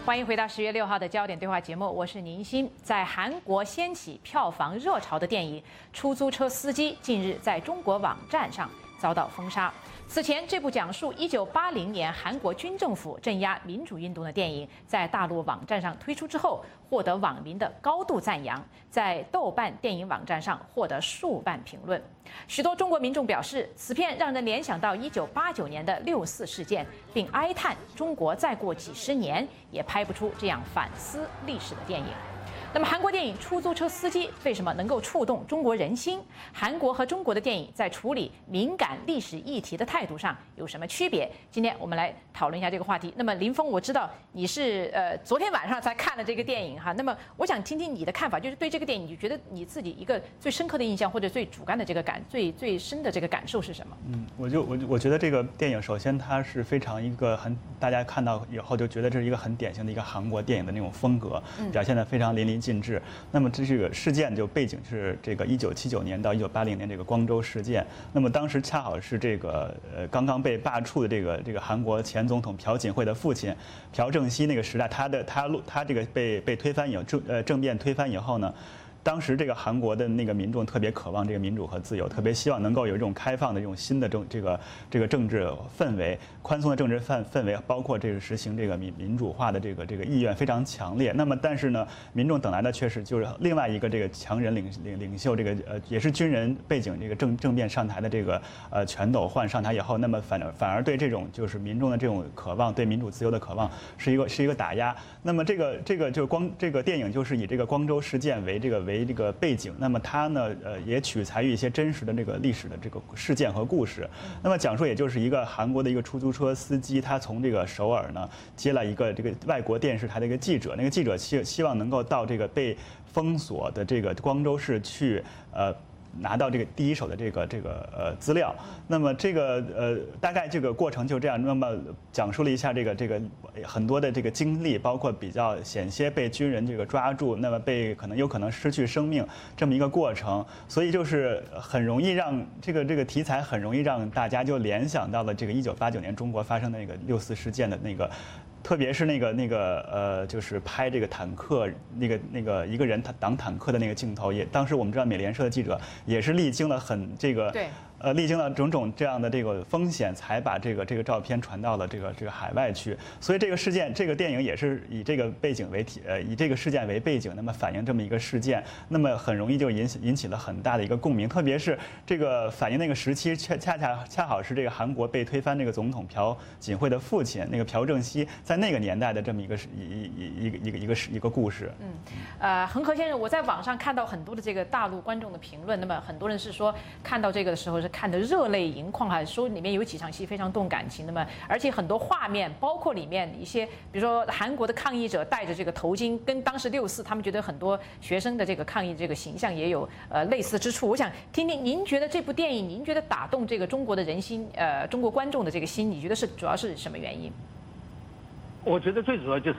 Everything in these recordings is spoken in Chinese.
欢迎回到10月6号的焦点对话节目，我是宁鑫。在韩国掀起票房热潮的电影《出租车司机》近日在中国网站上遭到封杀。此前，这部讲述1980年韩国军政府镇压民主运动的电影，在大陆网站上推出之后，获得网民的高度赞扬，在豆瓣电影网站上获得数万评论。许多中国民众表示，此片让人联想到1989年的6·4事件，并哀叹中国再过几十年也拍不出这样反思历史的电影。那么，韩国电影《出租车司机》为什么能够触动中国人心？韩国和中国的电影在处理敏感历史议题的态度上有什么区别？今天我们来讨论一下这个话题。那么，林峰，我知道你是昨天晚上才看了这个电影哈。那么，我想听听你的看法，就是对这个电影，你觉得你自己一个最深刻的印象，或者最主观的这个最深的这个感受是什么？ 我觉得这个电影，首先它是非常一个大家看到以后就觉得这是一个很典型的一个韩国电影的那种风格，表现得非常淋漓尽致。那么这个事件就背景是这个1979年到1980年这个光州事件。那么当时恰好是这个刚刚被罢黜的这个韩国前总统朴槿惠的父亲朴正熙那个时代，他这个被推翻以后，政变推翻以后呢。当时这个韩国的那个民众特别渴望这个民主和自由，特别希望能够有这种开放的这种新的这个政治氛围，宽松的政治氛围，包括这个实行这个民主化的这个意愿非常强烈。那么但是呢，民众等来的却是就是另外一个这个强人领袖，这个也是军人背景这个政变上台的这个全斗焕上台以后，那么反而对这种就是民众的这种渴望，对民主自由的渴望是一个打压。那么这个就是这个电影就是以这个光州事件为这个背景，那么它呢，也取材于一些真实的这个历史的这个事件和故事。那么讲述也就是一个韩国的一个出租车司机，他从这个首尔呢接了一个这个外国电视台的一个记者，那个记者希望能够到这个被封锁的这个光州市去拿到这个第一手的这个资料。那么这个大概这个过程就这样。那么讲述了一下这个很多的这个经历，包括比较险些被军人这个抓住，那么有可能失去生命这么一个过程。所以就是很容易让这个题材很容易让大家就联想到了这个1989年中国发生的那个6·4事件的那个。特别是就是拍这个坦克那个一个人挡坦克的那个镜头，当时我们知道美联社的记者也是历经了历经了种种这样的这个风险，才把这个照片传到了这个海外去。所以这个事件，这个电影也是以这个背景以这个事件为背景，那么反映这么一个事件，那么很容易就引起了很大的一个共鸣。特别是这个反映那个时期，恰好是这个韩国被推翻那个总统朴槿惠的父亲那个朴正熙在那个年代的这么一个故事。 恒河先生，我在网上看到很多的这个大陆观众的评论，那么很多人是说看到这个的时候是看得热泪盈眶哈，说里面有几场戏非常动感情，那么而且很多画面，包括里面一些，比如说韩国的抗议者戴着这个头巾，跟当时6·4他们觉得很多学生的这个抗议这个形象也有类似之处。我想听听您觉得这部电影，您觉得打动这个中国的人心，中国观众的这个心，你觉得主要是什么原因？ 我觉得最主要就是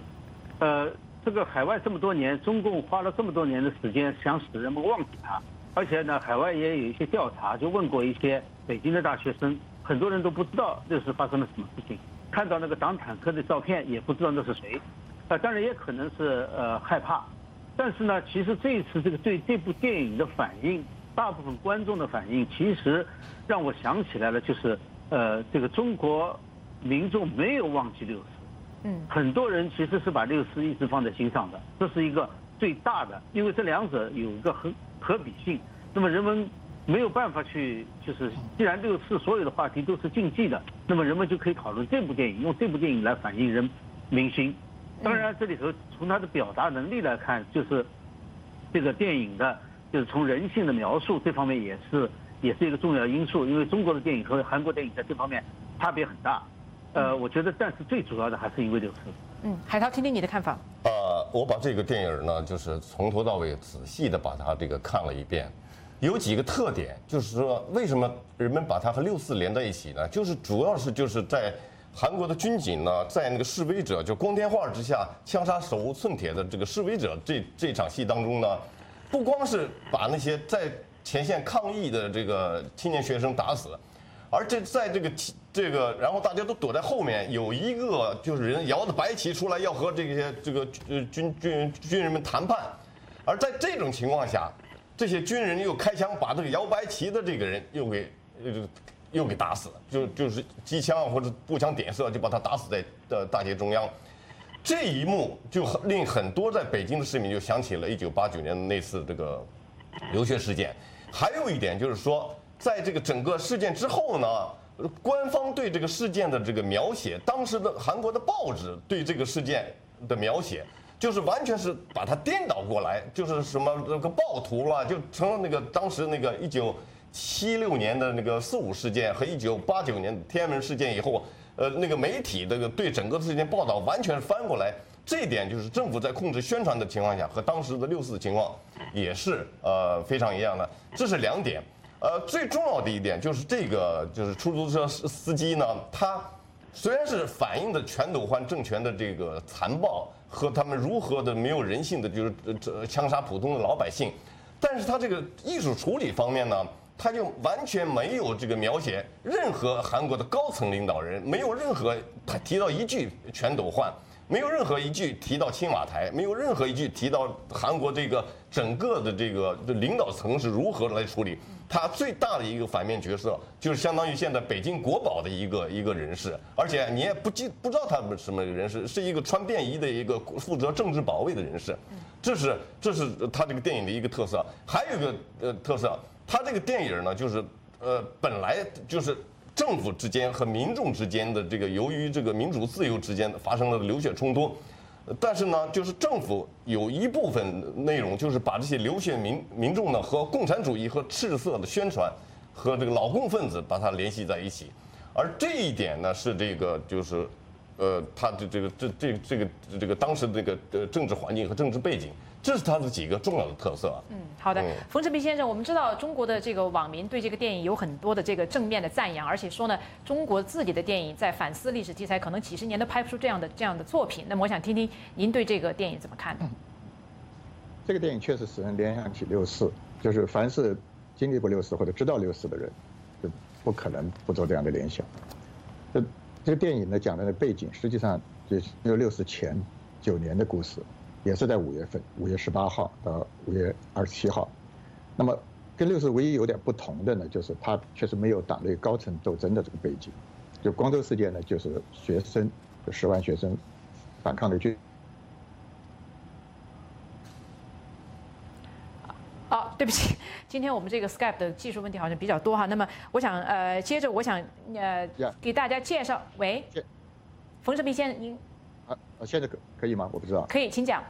6·4，这个海外这么多年，中共花了这么多年的时间，想使人们忘记它。而且呢，海外也有一些调查，就问过一些北京的大学生，很多人都不知道6·4发生了什么事情，看到那个挡坦克的照片也不知道那是谁，当然也可能是害怕，但是呢，其实这一次对这部电影的反应，大部分观众的反应，其实让我想起来了，就是这个中国民众没有忘记6·4，很多人其实是把6·4一直放在心上的，这是一个最大的，因为这两者有一个可比性，那么人们没有办法去，就是既然6·4所有的话题都是禁忌的，那么人们就可以讨论这部电影，用这部电影来反映民心。当然，这里头从它的表达能力来看，就是这个电影的，就是从人性的描述这方面也是一个重要因素，因为中国的电影和韩国电影在这方面差别很大。我觉得，但是最主要的还是因为6·4。 海涛，听听你的看法。 我把这个电影呢，就是从头到尾仔细的把它这个看了一遍，有几个特点，就是说为什么人们把它和6·4连在一起呢？就是主要是就是在韩国的军警呢，在那个示威者就光天化日之下枪杀手无寸铁的这个示威者这场戏当中呢，不光是把那些在前线抗议的这个青年学生打死， 而在这个，然后大家都躲在后面，有一个就是人摇着白旗出来要和这些军人们谈判，而在这种情况下，这些军人又开枪把这个摇白旗的这个人又给打死了，就是机枪或者步枪点射就把他打死在大街中央。这一幕就令很多在北京的市民就想起了1989年那次这个流血事件。还有一点就是说，在这个整个事件之后呢，官方对这个事件的这个描写，当时的韩国的报纸对这个事件的描写，就是完全是把它颠倒过来，就是什么这个暴徒了，就成了那个当时那个1976年的那个4·5事件和1989年天安门事件以后，那个媒体这个对整个事件报道完全翻过来。这一点就是政府在控制宣传的情况下，和当时的6·4情况也是非常一样的。这是2点。最重要的一点就是这个就是出租车司机呢，他虽然是反映的全斗焕政权的这个残暴和他们如何的没有人性的就是枪杀普通的老百姓，但是他这个艺术处理方面呢，他就完全没有这个描写任何韩国的高层领导人，没有任何他提到一句全斗焕。没有任何一句提到青瓦台，没有任何一句提到韩国这个整个的这个领导层是如何来处理。他最大的一个反面角色就是相当于现在北京国保的一个人士，而且你也不知道他们什么人士，是一个穿便衣的一个负责政治保卫的人士。这是他这个电影的一个特色。还有一个特色，他这个电影呢，就是本来就是。政府之间和民众之间的这个，由于这个民主自由之间发生了流血冲突，但是呢，就是政府有一部分内容就是把这些流血民众呢和共产主义和赤色的宣传和这个老共分子把它联系在一起，而这一点呢是这个就是他的这个当时的这个政治环境和政治背景。这是他的几个重要的特色。 好的，冯志斌先生，我们知道中国的这个网民对这个电影有很多的这个正面的赞扬，而且说呢，中国自己的电影在反思历史题材，可能几十年都拍不出这样的作品。那么我想听听您对这个电影怎么看？ 这个电影确实使人联想起6·4，就是凡是经历过6·4或者知道6·4的人，就不可能不做这样的联想。这个电影呢讲的背景，实际上就是6·4前9年的故事。也是在5月份，5月18号到5月27号。那么跟6·4唯一有点不同的呢，就是它确实没有党内高层斗争的这个背景。就光州事件呢，就是学生，10万学生反抗的军。 对不起，今天我们这个 Skype 的技术问题好像比较多哈。那么我想接着我想给大家介绍，喂，冯志斌先生您。 现在可以吗？我不知道。 可以，请讲。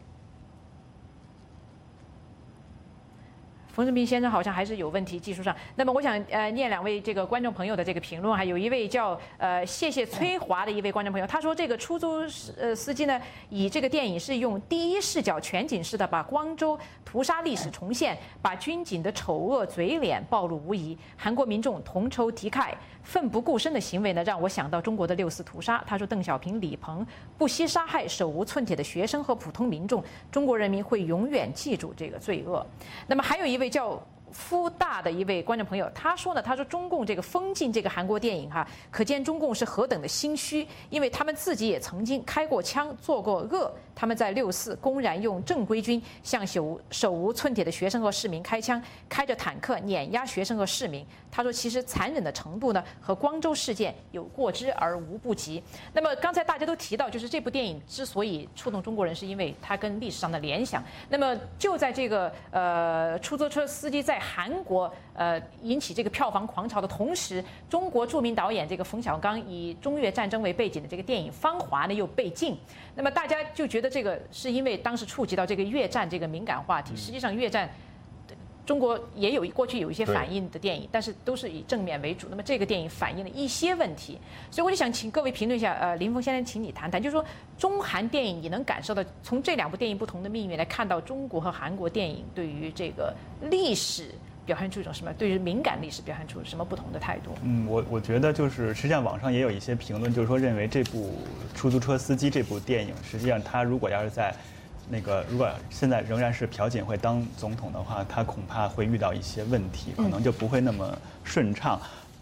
冯志斌先生好像还是有问题，技术上。那么我想念2位这个观众朋友的这个评论，还有一位叫谢谢崔华的一位观众朋友，他说这个出租司机呢，以这个电影是用第一视角全景式的把光州屠杀历史重现，把军警的丑恶嘴脸暴露无遗，韩国民众同仇敌忾、奋不顾身的行为呢，让我想到中国的6·4屠杀。他说邓小平、李鹏不惜杀害手无寸铁的学生和普通民众，中国人民会永远记住这个罪恶。那么还有一位叫夫大的一位观众朋友，他说中共这个封禁这个韩国电影哈，可见中共是何等的心虚，因为他们自己也曾经开过枪做过恶，他们在6·4公然用正规军向手无寸铁的学生和市民开枪，开着坦克碾压学生和市民。他说其实残忍的程度呢和光州事件有过之而无不及。那么刚才大家都提到，就是这部电影之所以触动中国人，是因为它跟历史上的联想。那么就在这个出租车司机在韩国引起这个票房狂潮的同时，中国著名导演这个冯小刚以中越战争为背景的这个电影《芳华》呢又被禁。那么大家就觉得这个是因为当时触及到这个越战这个敏感话题。实际上越战中国也有过去有一些反映的电影，但是都是以正面为主。那么这个电影反映了一些问题，所以我就想请各位评论一下。林峰先生，请你谈谈，就是说中韩电影，你能感受到从这2部电影不同的命运来看到中国和韩国电影对于这个历史表现出一种什么？对于敏感历史表现出什么不同的态度？ 我觉得就是实际上网上也有一些评论，就是说认为这部出租车司机这部电影，实际上他如果要是在如果现在仍然是朴槿惠当总统的话，他恐怕会遇到一些问题，可能就不会那么顺畅。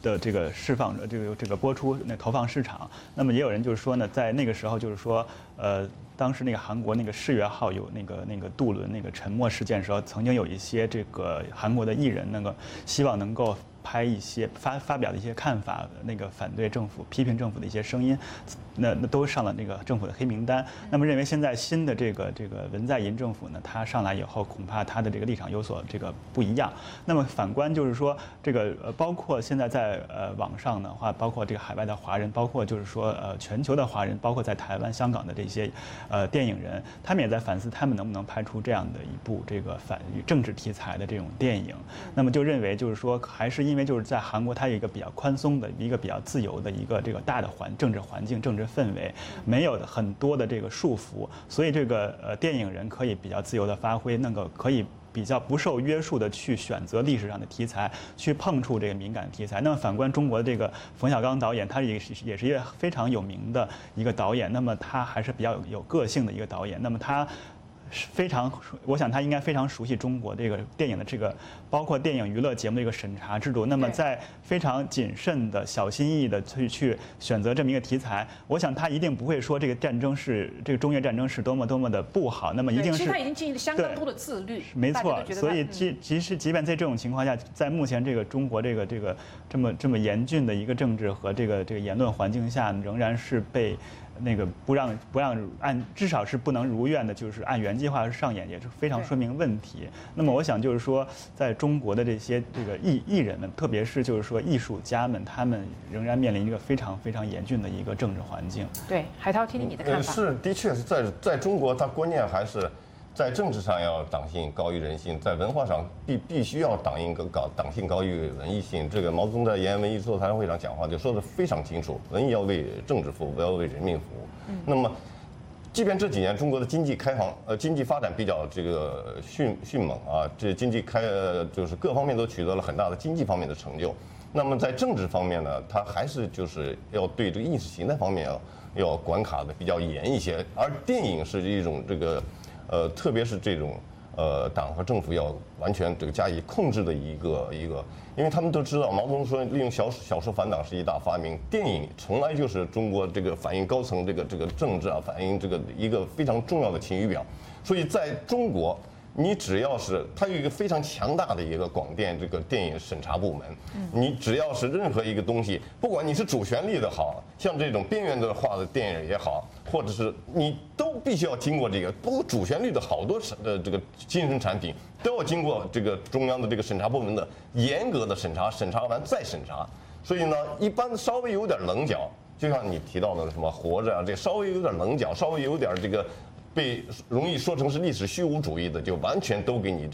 的这个释放这个播出投放市场。那么也有人就是说呢，在那个时候就是说当时那个韩国那个世越号有那个渡轮那个沉没事件的时候，曾经有一些这个韩国的艺人希望能够拍一些发表的一些看法，反对政府、批评政府的一些声音，那都上了那个政府的黑名单。那么认为现在新的这个文在寅政府呢，他上来以后恐怕他的这个立场有所不一样。那么反观就是说包括现在在网上的话，包括这个海外的华人，包括就是说全球的华人，包括在台湾、香港的这些电影人，他们也在反思他们能不能拍出这样的一部这个反政治题材的这种电影。那么就认为就是说还是因为就是在韩国它有一个比较宽松的一个比较自由的一个这个大的政治环境、政治氛围，没有很多的这个束缚，所以这个电影人可以比较自由的发挥，可以比较不受约束的去选择历史上的题材，去碰触这个敏感的题材。那么反观中国的这个冯小刚导演，他也是一个非常有名的一个导演，那么他还是比较有个性的一个导演，那么他我想他应该非常熟悉中国这个电影的包括电影娱乐节目的一个审查制度。那么在非常谨慎的、小心翼翼的去选择这么一个题材，我想他一定不会说这个中越战争是多么的不好。那么一定是其实他已经尽了相当多的自律。 没错，所以即便在这种情况下，在目前这个中国这么严峻的一个政治和这个言论环境下，仍然是被不让至少是不能如愿的，就是按原计划上演，也是非常说明问题。那么我想就是说，在中国的这些艺人们，特别是就是说艺术家们，他们仍然面临一个非常非常严峻的一个政治环境。 对，海涛，听听你的看法。 是，的确是在中国，它关键还是在政治上要党性高于人性，在文化上必须要党性高于文艺性。这个毛泽东在延安文艺座谈会上讲话就说得非常清楚，文艺要为政治服务，不要为人民服务。那么，即便这几年中国的经济发展比较迅猛啊，这经济就是各方面都取得了很大的经济方面的成就。那么在政治方面呢，它还是就是要对这个意识形态方面要管卡的比较严一些。而电影是一种特别是这种党和政府要完全加以控制的一个，因为他们都知道毛泽东说利用小说反党是一大发明，电影从来就是中国反映高层这个政治啊，反映一个非常重要的情绪表，所以在中国。你只要是它有一个非常强大的一个广电电影审查部门，你只要是任何一个东西，不管你是主旋律的好，像这种边缘化的电影也好，或者是你都必须要经过包括主旋律的好多精神产品都要经过中央的审查部门的严格的审查，审查完再审查。所以呢，一般稍微有点棱角，就像你提到的什么活着啊，这稍微有点棱角，稍微有点被容易说成是历史虚无主义的，就完全都给你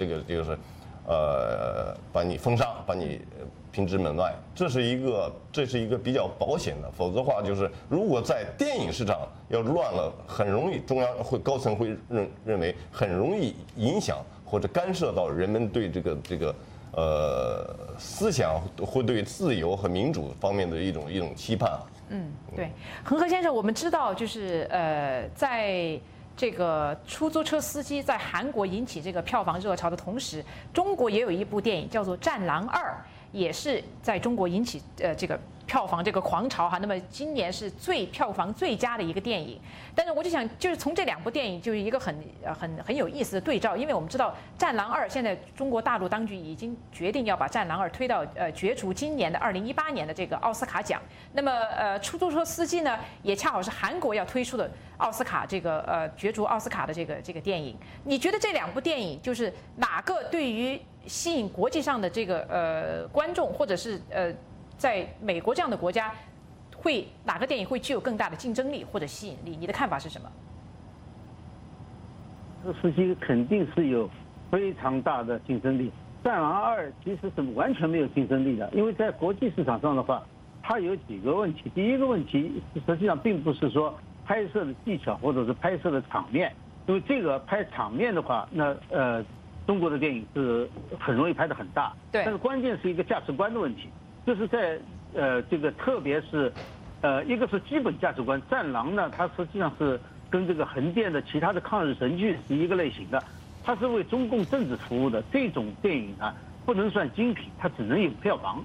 把你封杀，把你屏之门外。这是一个比较保险的，否则的话如果在电影市场要乱了，很容易中央高层会认为很容易影响或者干涉到人们对思想会对自由和民主方面的一种期盼啊。 对，恒河先生，我们知道在这个出租车司机在韩国引起这个票房热潮的同时，中国也有一部电影叫做《战狼2》，也是在中国引起这个票房狂潮哈。那么今年是票房最佳的一个电影。但是我就想，就是从这两部电影就是一个很有意思的对照，因为我们知道《战狼2》现在中国大陆当局已经决定要把《战狼2》推到角逐今年的2018年的这个奥斯卡奖。那么出租车司机呢，也恰好是韩国要推出的奥斯卡角逐奥斯卡的这个电影。你觉得这两部电影就是哪个对于吸引国际上的观众，或者是在美国这样的国家，哪个电影会具有更大的竞争力或者吸引力？你的看法是什么？ 这司机肯定是有非常大的竞争力。战狼2其实是完全没有竞争力的，因为在国际市场上的话，它有几个问题。第一个问题实际上并不是说拍摄的技巧或者是拍摄的场面，因为这个拍场面的话，那中国的电影是很容易拍得很大。 对。 但是关键是一个价值观的问题，就是在特别是一个是基本价值观，战狼呢，它实际上是跟横店的其他的抗日神剧是一个类型的，它是为中共政治服务的这种电影呢，不能算精品，它只能有票房。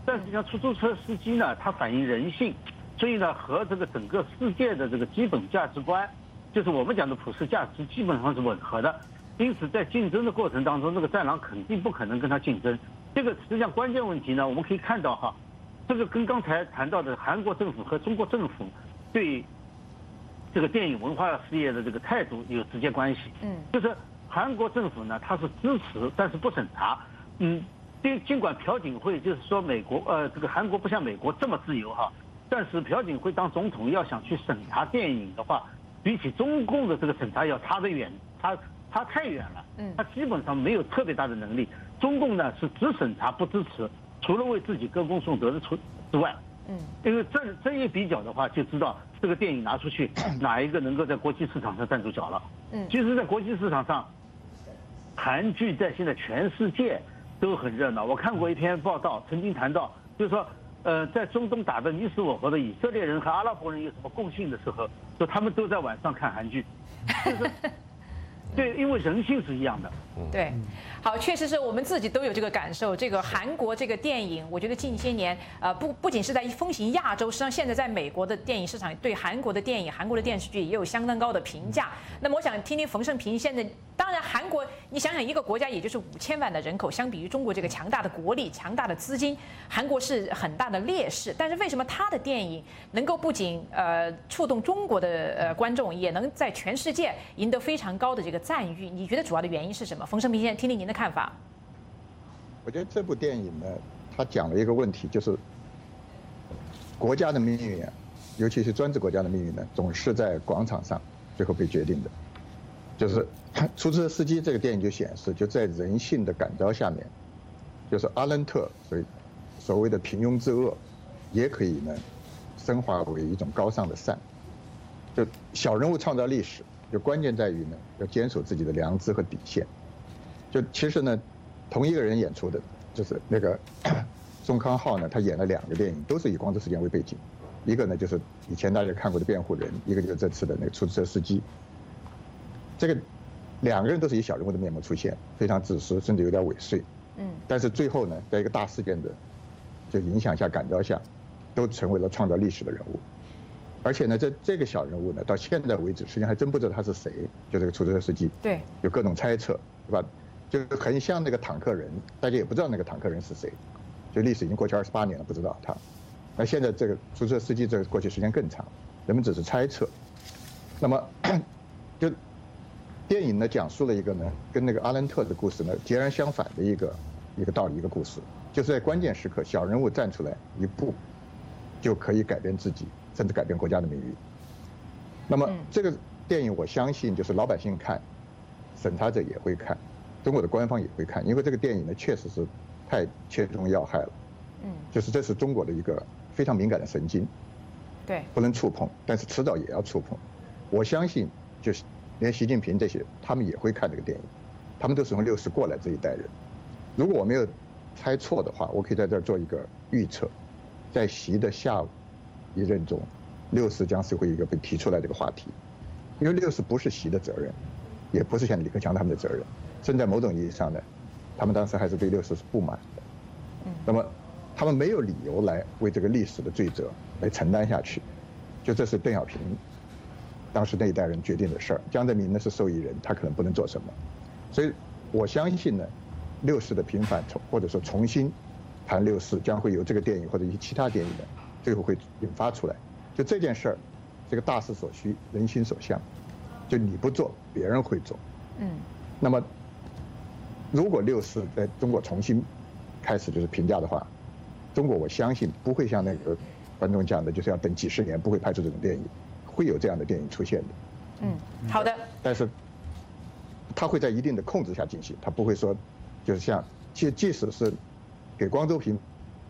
但是像出租车司机呢，它反映人性，所以呢和这个整个世界的这个基本价值观，就是我们讲的普世价值，基本上是吻合的。因此在竞争的过程当中，这个战狼肯定不可能跟他竞争。这个实际上关键问题呢，我们可以看到哈，这个跟刚才谈到的韩国政府和中国政府对这个电影文化事业的这个态度有直接关系。就是韩国政府呢，它是支持，但是不审查。尽管朴槿惠就是说美国这个韩国不像美国这么自由哈，但是朴槿惠当总统要想去审查电影的话，比起中共的这个审查要差得远，差太远了。他基本上没有特别大的能力。中共呢是只审查不支持，除了为自己歌功颂德的之外。因为这一比较的话，就知道这个电影拿出去哪一个能够在国际市场上站住脚了。其实，在国际市场上，韩剧在现在全世界都很热闹。我看过一篇报道，曾经谈到，就是说，在中东打得你死我活的以色列人和阿拉伯人有什么共性的时候，说他们都在晚上看韩剧，就是对，因为人性是一样的。 对，好，确实是我们自己都有这个感受。这个韩国这个电影，我觉得近些年，不仅是在风行亚洲，实际上现在在美国的电影市场对韩国的电影、韩国的电视剧也有相当高的评价。那么我想听听冯胜平现在，当然韩国，你想想一个国家也就是5000万的人口，相比于中国这个强大的国力、强大的资金，韩国是很大的劣势。但是为什么他的电影能够不仅触动中国的观众，也能在全世界赢得非常高的这个赞誉？你觉得主要的原因是什么？冯胜平先生，听听您的看法。 我觉得这部电影呢，它讲了一个问题，就是国家的命运啊，尤其是专制国家的命运呢，总是在广场上最后被决定的。就是出租车司机这个电影就显示，就在人性的感召下面，就是阿伦特所谓的平庸之恶，也可以呢升华为一种高尚的善。就小人物创造历史，就关键在于呢要坚守自己的良知和底线。就其实呢，同一个人演出的，就是那个宋康昊呢，他演了2个电影，都是以光州事件为背景。一个呢就是以前大家看过的《辩护人》，一个就是这次的那个出租车司机。这个2个人都是以小人物的面目出现，非常自私，甚至有点伪碎。但是最后呢，在一个大事件的就影响下、感召下，都成为了创造历史的人物。而且呢，这个小人物呢，到现在为止，实际上还真不知道他是谁，就这个出租车司机。对，有各种猜测，对吧？就很像那个坦克人，大家也不知道那个坦克人是谁，就历史已经过去28年了，不知道他。那现在这个出租车司机，这个过去时间更长，人们只是猜测。那么，就电影呢讲述了一个呢，跟那个阿伦特的故事呢截然相反的一个道理，一个故事，就是在关键时刻，小人物站出来一步，就可以改变自己，甚至改变国家的命运。那么这个电影，我相信就是老百姓看，审查者也会看。中国的官方也会看，因为这个电影呢确实是太切中要害了。就是这是中国的一个非常敏感的神经，对，不能触碰，但是迟早也要触碰。我相信，就是连习近平这些，他们也会看这个电影，他们都是从60过来这一代人。如果我没有猜错的话，我可以在这儿做一个预测，在习的下一任中，60将是会一个被提出来这个话题，因为60不是习的责任，也不是像李克强他们的责任。甚在某种意义上呢，他们当时还是对60是不满的。那么他们没有理由来为这个历史的罪责来承担下去。就这是邓小平当时那一代人决定的事儿，江泽民呢是受益人，他可能不能做什么。所以我相信呢，60的平反或者说重新谈60，将会由这个电影或者一些其他电影呢，最后会引发出来。就这件事儿，这个大势所趋，人心所向，就你不做，别人会做。那么如果60在中国重新开始就是评价的话，中国我相信不会像那个观众讲的，就是要等几十年，不会拍出这种电影，会有这样的电影出现的。 好的。但是它会在一定的控制下进行，它不会说就是像即使是给光州评。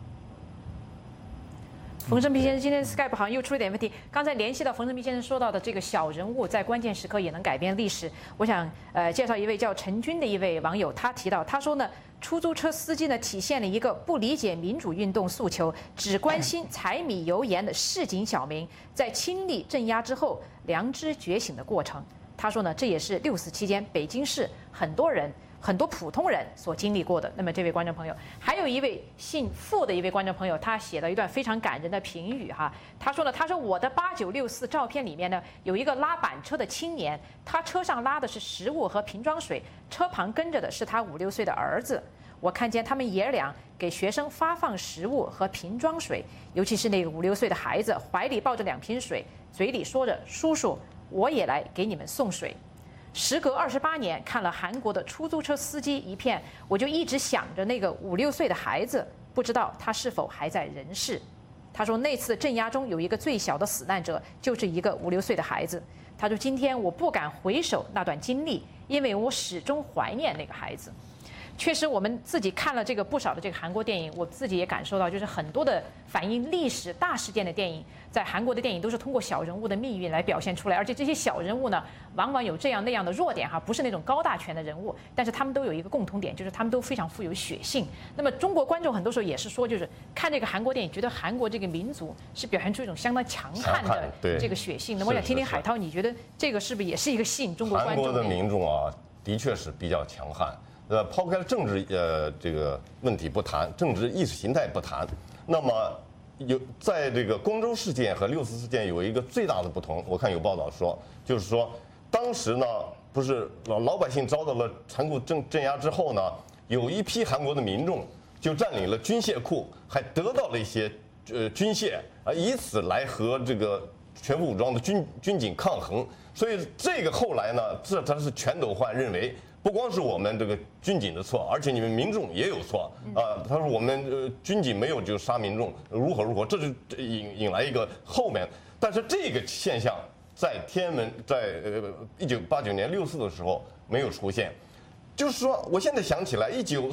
冯胜平先生，今天 Skype 好像又出了点问题。刚才联系到冯胜平先生说到的这个小人物在关键时刻也能改变历史，我想介绍一位叫陈军的一位网友，他提到，他说呢，出租车司机呢体现了一个不理解民主运动诉求，只关心柴米油盐的市井小民，在亲力镇压之后良知觉醒的过程。他说呢，这也是6·4期间北京市很多人很多普通人所经历过的。那么这位观众朋友，还有一位姓傅的一位观众朋友，他写了一段非常感人的评语哈。他说我的8964照片里面呢，有一个拉板车的青年，他车上拉的是食物和瓶装水，车旁跟着的是他5、6岁的儿子。我看见他们爷俩给学生发放食物和瓶装水，尤其是那个5、6岁的孩子，怀里抱着2瓶水，嘴里说着：“叔叔，我也来给你们送水。”时隔28年，看了韩国的出租车司机一片，我就一直想着那个5、6岁的孩子，不知道他是否还在人世。他说那次镇压中有一个最小的死难者，就是一个5、6岁的孩子。他说今天我不敢回首那段经历，因为我始终怀念那个孩子。确实，我们自己看了这个不少的这个韩国电影，我自己也感受到，就是很多的反映历史大事件的电影，在韩国的电影都是通过小人物的命运来表现出来，而且这些小人物呢，往往有这样那样的弱点哈，不是那种高大全的人物，但是他们都有一个共同点，就是他们都非常富有血性。那么中国观众很多时候也是说，就是看这个韩国电影，觉得韩国这个民族是表现出一种相当强悍的这个血性。那么我想听听海涛，你觉得这个是不是也是一个吸引中国观众？ 韩国的民众啊，的确是比较强悍。抛开了政治这个问题不谈，政治意识形态不谈，那么在这个光州事件和6·4事件有一个最大的不同，我看有报道说，就是说当时呢，不是老百姓遭到了残酷镇压之后呢，有一批韩国的民众就占领了军械库，还得到了一些军械啊，以此来和这个全副武装的军警抗衡。所以这个后来呢，他是全斗焕认为。不光是我们这个军警的错，而且你们民众也有错啊！他说我们军警没有就杀民众，如何，这就引来一个后面。但是这个现象在天安门在1989年6·4的时候没有出现，就是说我现在想起来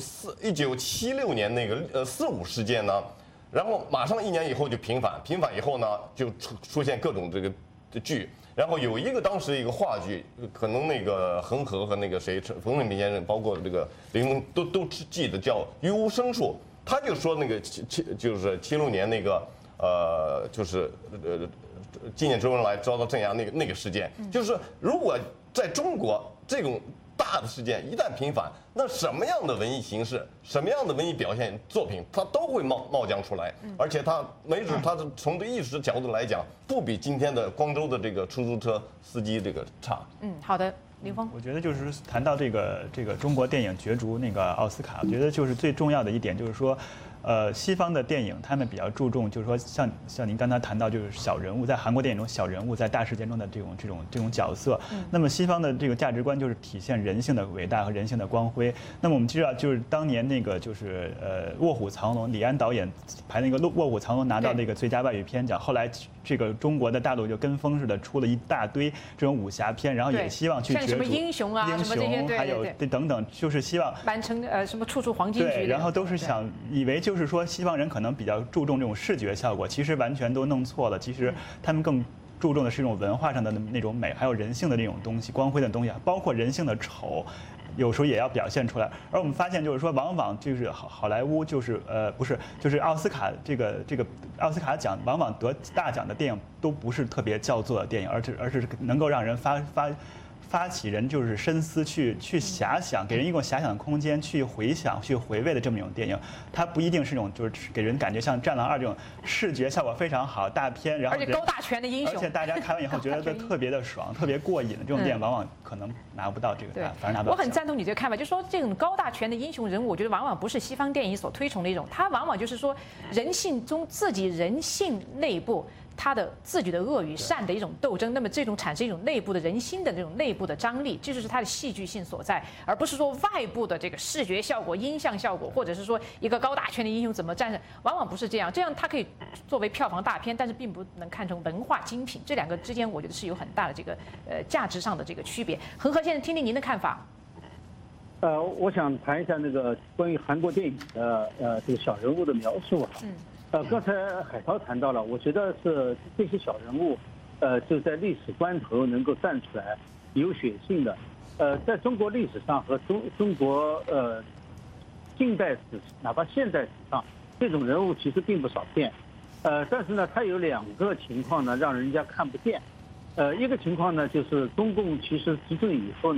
1976年那个4·5事件呢，然后马上1年以后就平反以后呢就出现各种这个剧。然后有一个当时一个话剧，可能那个恒河和那个谁冯正平先生，包括这个林峰都记得叫《于无声树》，他就说那个就是76年那个就是纪念周恩来遭到镇压那个事件，就是如果在中国这种大的事件一旦平反，那什么样的文艺形式、什么样的文艺表现作品，它都会冒浆出来。而且它没准它从这艺术角度来讲，不比今天的光州的这个出租车司机这个差。 好的，林峰。 我觉得就是谈到这个中国电影角逐那个奥斯卡，我觉得就是最重要的一点就是说。西方的电影他们比较注重，就是说像您刚才谈到，就是小人物在韩国电影中小人物在大事件中的这种角色。那么西方的这个价值观就是体现人性的伟大和人性的光辉。那么我们知道，就是当年那个就是卧虎藏龙，李安导演拍那个卧虎藏龙拿到那个最佳外语片奖，后来这个中国的大陆就跟风似的出了一大堆这种武侠片，然后也希望去角逐像什么英雄啊，什么这些， 还有等等，就是希望完成什么处处黄金对，然后都是想以为就是说西方人可能比较注重这种视觉效果，其实完全都弄错了。其实他们更注重的是这种文化上的那种美，还有人性的那种东西，光辉的东西，包括人性的丑。有时候也要表现出来，而我们发现就是说，往往就是好莱坞就是不是就是奥斯卡这个奥斯卡奖，往往得大奖的电影都不是特别叫座的电影，而是能够让人发起人就是深思去遐想，给人一种遐想的空间，去回想、去回味的这么一种电影。它不一定是那种就是给人感觉像《战狼2》这种视觉效果非常好大片，然后而且高大全的英雄， 而且大家看完以后觉得特别的爽、特别过瘾的这种电影，往往可能拿不到这个，反而拿不到。 我很赞同你这个看法，就是说这种高大全的英雄人物，我觉得往往不是西方电影所推崇的一种，它往往就是说人性中自己人性内部。他的自己的恶与善的一种斗争，那么这种产生一种内部的人心的这种内部的张力，这就是它的戏剧性所在，而不是说外部的这个视觉效果、音像效果，或者是说一个高大全的英雄怎么战胜，往往不是这样。这样它可以作为票房大片，但是并不能看成文化精品。这两个之间，我觉得是有很大的这个价值上的这个区别。恒河先生，听听您的看法。 我想谈一下那个关于韩国电影的这个小人物的描述啊。刚才海涛谈到了，我觉得是这些小人物，就在历史关头能够站出来，有血性的。在中国历史上和中国近代史，哪怕现代史上，这种人物其实并不少见。但是呢，他有两个情况呢，让人家看不见。一个情况呢，就是中共其实执政以后呢，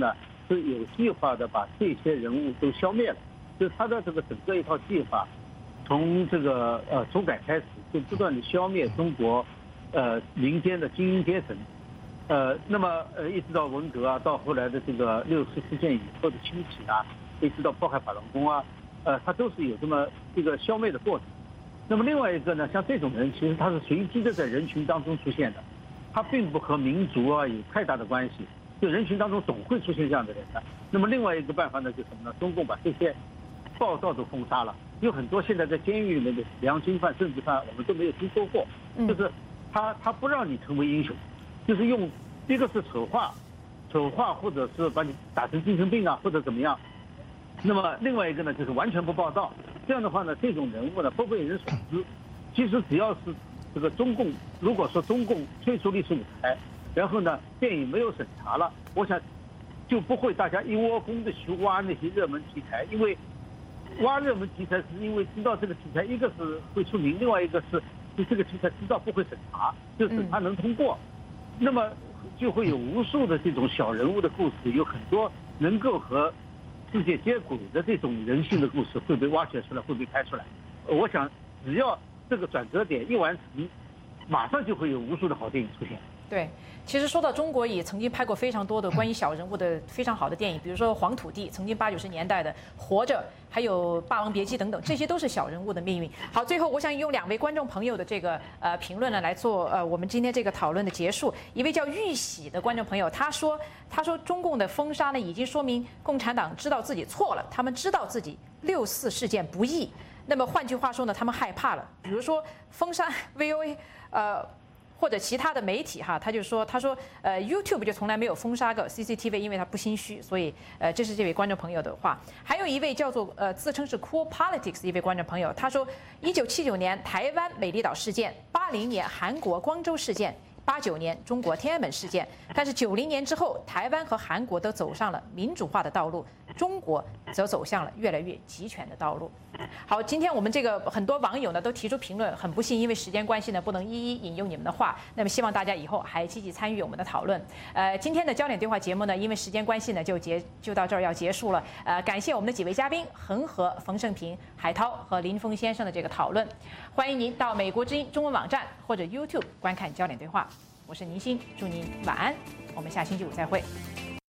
是有计划的把这些人物都消灭了，就是他的这个整个一套计划，从这个土改开始就不断的消灭中国民间的精英阶层，那么一直到文革啊，到后来的这个6·4事件以后的清洗啊，一直到迫害法轮功啊，它都是有这么一个消灭的过程。那么另外一个呢，像这种人，其实他是随机的在人群当中出现的，他并不和民族啊有太大的关系，就人群当中总会出现这样的人的。那么另外一个办法呢，就是什么呢？中共把这些暴躁都封杀了，有很多现在在监狱里面的良心犯、政治犯，我们都没有听说过，就是他不让你成为英雄，就是用一个是丑化，或者是把你打成精神病啊，或者怎么样。那么另外一个呢，就是完全不报道。这样的话呢，这种人物呢不被人所知。其实只要是这个中共，如果说中共退出历史舞台，然后呢电影没有审查了，我想就不会大家一窝蜂的去挖那些热门题材，因为挖热门题材是因为知道这个题材一个是会出名，另外一个是对这个题材知道不会审查，就审查能通过，那么就会有无数的这种小人物的故事，有很多能够和世界接轨的这种人性的故事会被挖掘出来，会被拍出来。我想只要这个转折点一完成，马上就会有无数的好电影出现。 对，其实说到中国，也曾经拍过非常多的关于小人物的非常好的电影，比如说《黄土地》，曾经80、90年代的《活着》，还有《霸王别姬》等等，这些都是小人物的命运。好，最后我想用2位观众朋友的这个评论呢来做我们今天这个讨论的结束。一位叫玉喜的观众朋友，他说中共的封杀呢，已经说明共产党知道自己错了，他们知道自己6·4事件不易。那么换句话说呢，他们害怕了。比如说封杀 VOA，或者其他的媒体哈，他说YouTube 就从来没有封杀过 CCTV， 因为它不心虚，所以这是这位观众朋友的话。还有一位叫做自称是 Cool Politics 一位观众朋友，他说1979年台湾美丽岛事件，80年韩国光州事件，89年中国天安门事件，但是90年之后，台湾和韩国都走上了民主化的道路，中国则走向了越来越集权的道路。好，今天我们这个很多网友呢都提出评论，很不幸因为时间关系呢不能一一引用你们的话，那么希望大家以后还积极参与我们的讨论。今天的焦点对话节目呢，因为时间关系呢就到这儿要结束了。感谢我们的几位嘉宾恒河、冯胜平、海涛和林峰先生的这个讨论。欢迎您到美国之音中文网站或者 YouTube 观看焦点对话。我是宁鑫，祝您晚安，我们下星期五再会。